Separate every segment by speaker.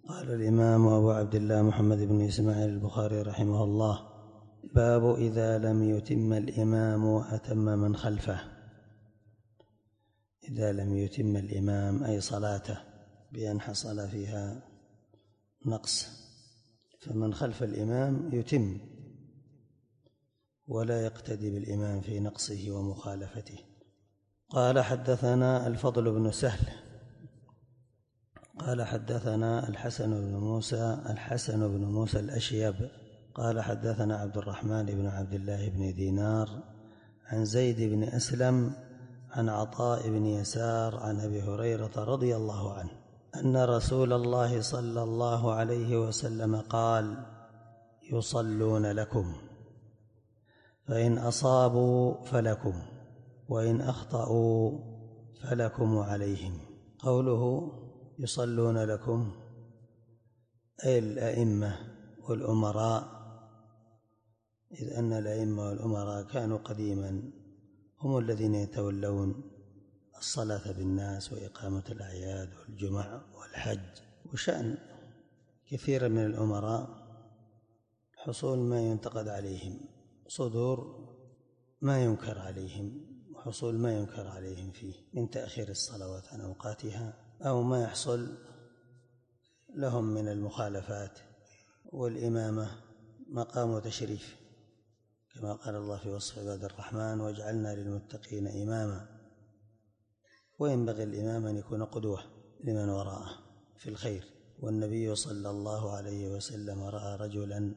Speaker 1: قال الإمام أبو عبد الله محمد بن إسماعيل البخاري رحمه الله: باب إذا لم يتم الإمام وأتم من خلفه. إذا لم يتم الإمام أي صلاته بأن حصل فيها نقص، فمن خلف الإمام يتم ولا يقتدي بالإمام في نقصه ومخالفته. قال: حدثنا الفضل بن سهل قال حدثنا الحسن بن موسى الأشيب قال حدثنا عبد الرحمن بن عبد الله بن دينار عن زيد بن أسلم عن عطاء بن يسار عن أبي هريرة رضي الله عنه أن رسول الله صلى الله عليه وسلم قال: يصلون لكم، فإن أصابوا فلكم، وإن أخطأوا فلكم وعليهم. قوله يصلون لكم أي الأئمة والأمراء، إذ أن الأئمة والأمراء كانوا قديما هم الذين يتولون الصلاة بالناس وإقامة الأعياد والجمع والحج. وشأن كثير من الأمراء حصول ما ينتقد عليهم، صدور ما ينكر عليهم، وحصول ما ينكر عليهم فيه من تأخير الصلوات عن أوقاتها، أو ما يحصل لهم من المخالفات. والإمامة مقام تشريف، كما قال الله في وصف عباد الرحمن: واجعلنا للمتقين إماما. وينبغي الإمام أن يكون قدوة لمن وراءه في الخير. والنبي صلى الله عليه وسلم رأى رجلا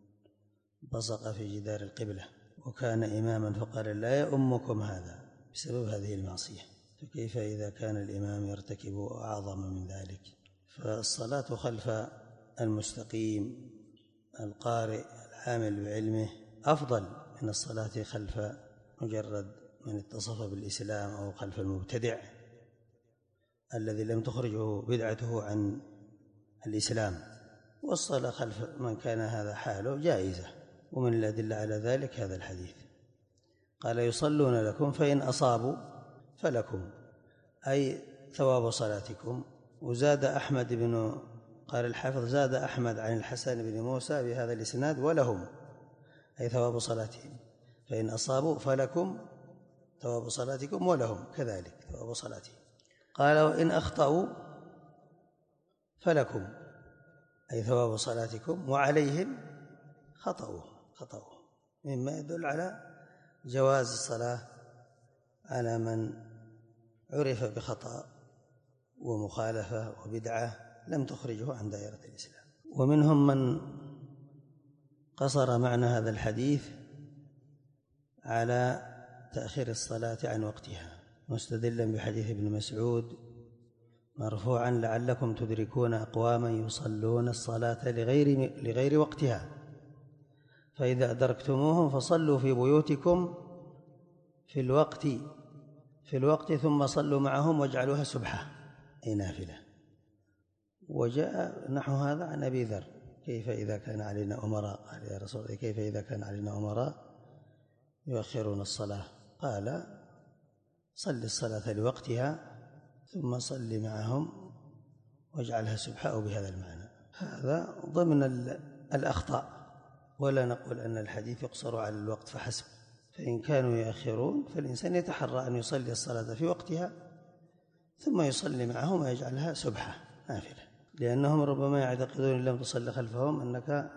Speaker 1: بصق في جدار القبلة وكان إماما، فقال: لا يؤمكم هذا بسبب هذه المعصية، فكيف إذا كان الإمام يرتكب أعظم من ذلك؟ فالصلاة خلف المستقيم القارئ العامل بعلمه أفضل من الصلاة خلف مجرد من اتصف بالإسلام، أو خلف المبتدع الذي لم تخرجه بدعته عن الإسلام. والصلاة خلف من كان هذا حاله جائزة، ومن الأدلة على ذلك هذا الحديث. قال: يصلون لكم، فإن أصابوا فلكم، أي ثواب صلاتكم. وزاد أحمد قال الحافظ: زاد أحمد عن الحسن بن موسى بهذا الإسناد: ولهم، أي ثواب صلاتهم. فإن أصابوا فلكم ثواب صلاتكم، ولهم كذلك ثواب صلاتهم. قال: وإن أخطأوا فلكم، أي ثواب صلاتكم، وعليهم خطأوا، مما يدل على جواز الصلاة على من عرف بخطأ ومخالفة وبدعة لم تخرجه عن دائرة الإسلام. ومنهم من قصر معنى هذا الحديث على تأخير الصلاة عن وقتها، مستدلا بحديث ابن مسعود مرفوعا: لعلكم تدركون أقواما يصلون الصلاة لغير وقتها، فإذا أدركتموهم فصلوا في بيوتكم في الوقت ثم صلوا معهم واجعلوها سبحة، أي نافلة. وجاء نحو هذا عن أبي ذر: كيف إذا كان علينا أمراء؟ قال: يا رسول الله، كيف إذا كان علينا أمراء يؤخرون الصلاة؟ قال: صل الصلاة لوقتها ثم صل معهم واجعلها سبحة، أو بهذا المعنى. هذا ضمن الأخطاء. ولا نقول أن الحديث يقصر على الوقت فحسب، فإن كانوا يأخرون فالإنسان يتحرى أن يصلي الصلاة في وقتها ثم يصلي معهم ويجعلها سبحة نافلة، لأنهم ربما يعتقدون إن لم تصلي خلفهم أنك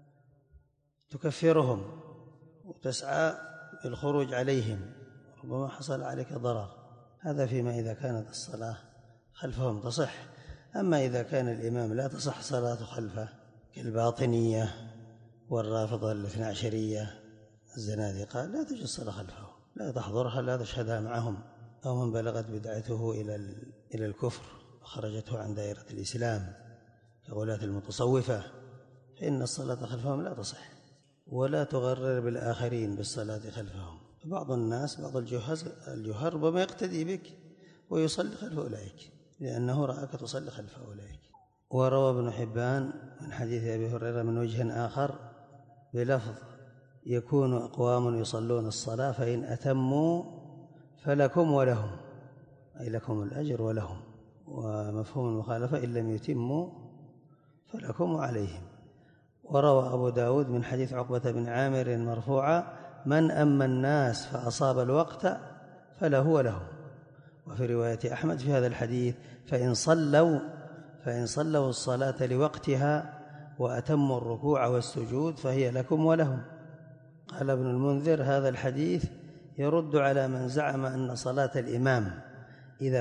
Speaker 1: تكفرهم وتسعى بالخروج عليهم، ربما حصل عليك ضرر. هذا فيما إذا كانت الصلاة خلفهم تصح. أما إذا كان الإمام لا تصح صلاة خلفه، كالباطنية والرافضة الاثنى عشرية الزنادقة، لا تجوز الصلاة خلفه، لا تحضرها، لا تشهدها معهم. أو من بلغت بدعته إلى الكفر وخرجته عن دائرة الإسلام كغلاة المتصوفة، فإن الصلاة خلفهم لا تصح، ولا تغرر بالآخرين بالصلاة خلفهم. بعض الناس، بعض الجهال ربما يقتدي بك ويصلي خلف أولئك لأنه رأك تصلي خلف أولئك. وروى ابن حبان من حديث أبي هريرة من وجه آخر بلفظ: يكون أقوام يصلون الصلاة فإن أتموا فلكم ولهم، أي لكم الأجر ولهم. ومفهوم المخالفة: إن لم يتموا فلكم وعليهم. وروى أبو داود من حديث عقبة بن عامر مرفوعا: من أما الناس فأصاب الوقت فله وله. وفي رواية أحمد في هذا الحديث: فإن صلوا الصلاة لوقتها وأتموا الركوع والسجود فهي لكم ولهم. قال ابن المنذر: هذا الحديث يرد على من زعم أن صلاة الإمام إذا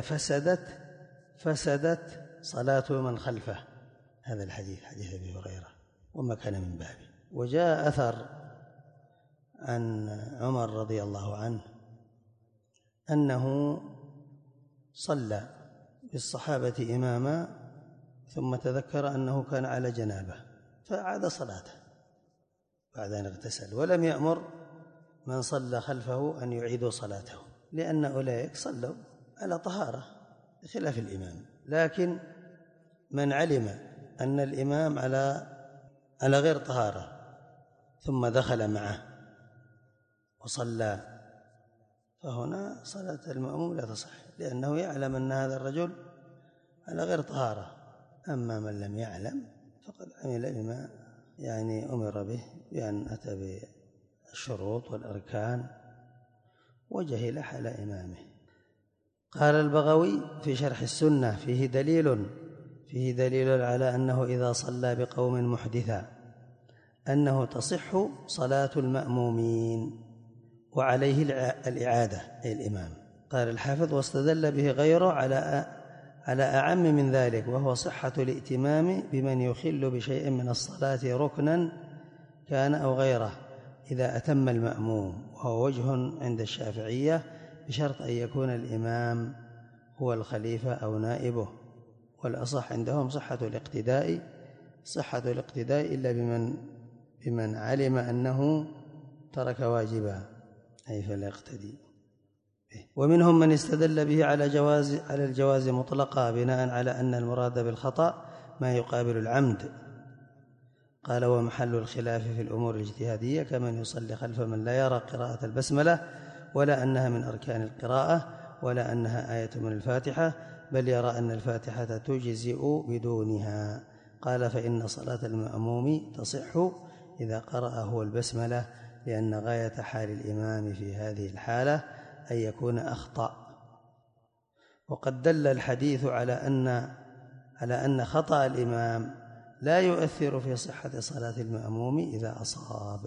Speaker 1: فسدت صلاة من خلفه. هذا الحديث حديث أبي هريرة وما كان من بابه. وجاء أثر عن عمر رضي الله عنه أنه صلى بالصحابة إماما ثم تذكر أنه كان على جنابه فأعاد صلاته بعد أن اغتسل، ولم يأمر من صلى خلفه أن يعيدوا صلاته، لأن أولئك صلوا على طهارة بخلاف الإمام. لكن من علم أن الإمام على غير طهارة ثم دخل معه وصلى، فهنا صلاة المأموم لا تصح، لأنه يعلم أن هذا الرجل على غير طهارة. أما من لم يعلم فقد عمل بما أمر به بأن أتى بالشروط والأركان وجهل حال إمامه. قال البغوي في شرح السنة: فيه دليل على أنه إذا صلى بقوم محدثا أنه تصح صلاة المأمومين وعليه الإعادة أي الإمام. قال الحافظ: واستدل به غيره على أعم من ذلك، وهو صحة الائتمام بمن يخل بشيء من الصلاة ركنا كان أو غيره إذا أتم المأموم، وهو وجه عند الشافعية بشرط أن يكون الإمام هو الخليفة أو نائبه. والأصح عندهم صحة الاقتداء إلا بمن علم أنه ترك واجبا أي فلا يقتدي به. ومنهم من استدل به على الجواز مطلقا بناء على أن المراد بالخطأ ما يقابل العمد. قال: ومحل الخلاف في الأمور الاجتهادية كمن يصلي خلف من لا يرى قراءة البسملة ولا أنها من أركان القراءة ولا أنها آية من الفاتحة، بل يرى أن الفاتحة تجزئ بدونها. قال: فإن صلاة المأموم تصح إذا قرأ هو البسملة، لأن غاية حال الإمام في هذه الحالة أن يكون أخطأ. وقد دل الحديث على أن خطأ الإمام لا يؤثر في صحة صلاة المأموم إذا أصاب.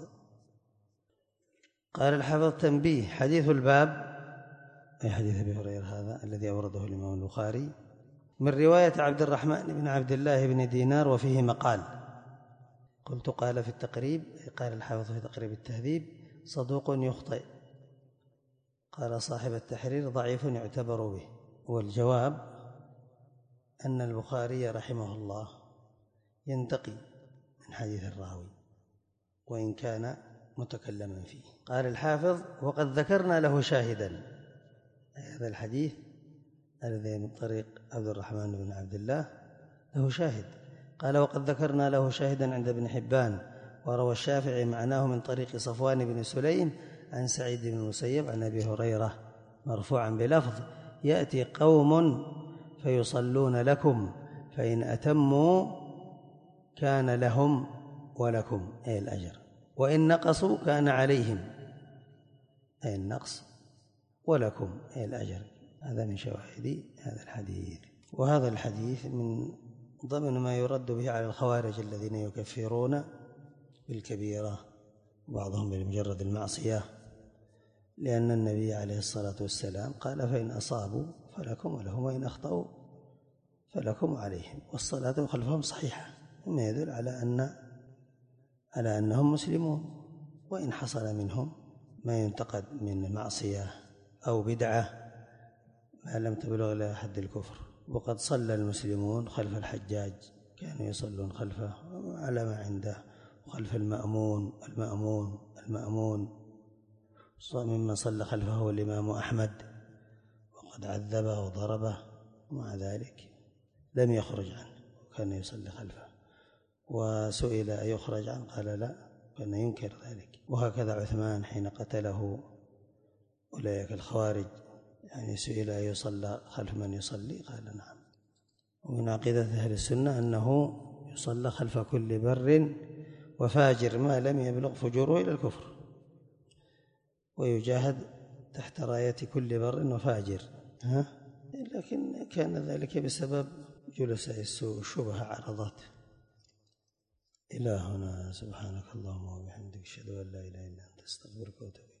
Speaker 1: قال الحافظ: تنبيه: حديث الباب أي حديث أبي هريرة هذا الذي أورده الإمام البخاري من رواية عبد الرحمن بن عبد الله بن دينار وفيه مقال. قلت: قال في التقريب، قال الحافظ في تقريب التهذيب: صدوق يخطئ. قال صاحب التحرير: ضعيف يعتبر به. والجواب أن البخاري رحمه الله ينتقي من حديث الراوي وإن كان متكلما فيه. قال الحافظ: وقد ذكرنا له شاهدا، هذا الحديث الذي من طريق عبد الرحمن بن عبد الله له شاهد. قال: وقد ذكرنا له شاهدا عند ابن حبان، وروى الشافعي معناه من طريق صفوان بن سليم عن سعيد بن المسيب عن أبي هريرة مرفوعا بلفظ: يأتي قوم فيصلون لكم فإن أتموا كان لهم ولكم أي الأجر، وإن نقصوا كان عليهم أي النقص، ولكم أي الأجر. هذا من شواهد هذا الحديث. وهذا الحديث من ضمن ما يرد به على الخوارج الذين يكفرون بالكبيرة بعضهم بمجرد المعصية، لأن النبي عليه الصلاة والسلام قال: فإن أصابوا فلكم ولهم وإن أخطأوا فلكم عليهم، والصلاة خلفهم صحيحة، مما يدل على أنهم مسلمون، وإن حصل منهم ما ينتقد من معصية أو بدعة ما لم تبلغ إلى حد الكفر. وقد صلى المسلمون خلف الحجاج، كانوا يصلون خلفه على ما عنده، وخلف المأمون ممن صلى خلفه هو الإمام أحمد، وقد عذبه وضربه، ومع ذلك لم يخرج عنه، كان يصلي خلفه. وسئل أيخرج عنه؟ قال لا، كان ينكر ذلك. وهكذا عثمان حين قتله أولئك الخوارج، سئل أيصلى خلف من يصلي؟ قال نعم. ومن عقيدة أهل السنة أنه يصلى خلف كل بر وفاجر ما لم يبلغ فجوره إلى الكفر، ويجاهد تحت راية كل بر وفاجر. لكن كان ذلك بسبب جلساء السوء والشبهة عرضت. إلى هنا، سبحانك اللهم وبحمدك، أشهد أن لا إله إلا أنت، أستغفرك وأتوب إليك.